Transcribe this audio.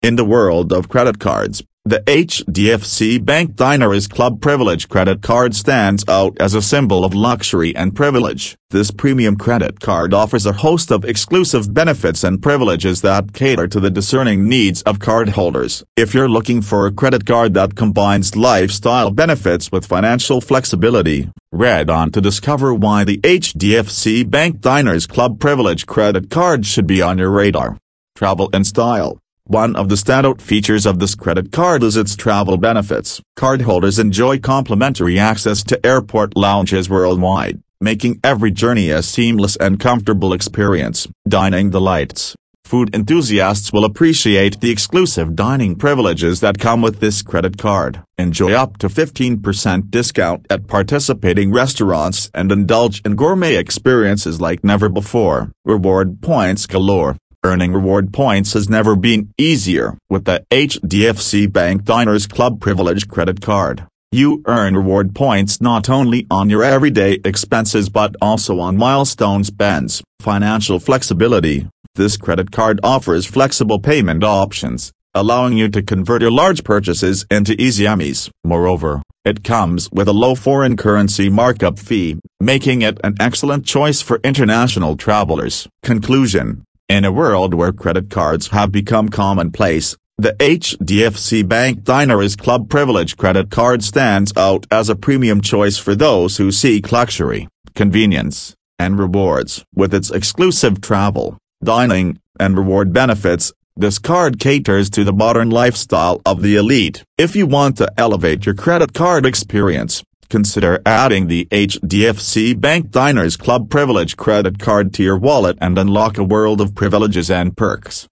In the world of credit cards, the HDFC Bank Diners Club Privilege credit card stands out as a symbol of luxury and privilege. This premium credit card offers a host of exclusive benefits and privileges that cater to the discerning needs of cardholders. If you're looking for a credit card that combines lifestyle benefits with financial flexibility, read on to discover why the HDFC Bank Diners Club Privilege credit card should be on your radar. Travel and style. One of the standout features of this credit card is its travel benefits. Cardholders enjoy complimentary access to airport lounges worldwide, making every journey a seamless and comfortable experience. Dining delights. Food enthusiasts will appreciate the exclusive dining privileges that come with this credit card. Enjoy up to 15% discount at participating restaurants and indulge in gourmet experiences like never before. Reward points galore. Earning reward points has never been easier. With the HDFC Bank Diners Club Privilege credit card, you earn reward points not only on your everyday expenses but also on milestone spends. Financial flexibility. This credit card offers flexible payment options, allowing you to convert your large purchases into easy MMEs. Moreover, it comes with a low foreign currency markup fee, making it an excellent choice for international travelers. Conclusion. In a world where credit cards have become commonplace, the HDFC Bank Diners Club Privilege credit card stands out as a premium choice for those who seek luxury, convenience, and rewards. With its exclusive travel, dining, and reward benefits, this card caters to the modern lifestyle of the elite. If you want to elevate your credit card experience, consider adding the HDFC Bank Diners Club Privilege credit card to your wallet and unlock a world of privileges and perks.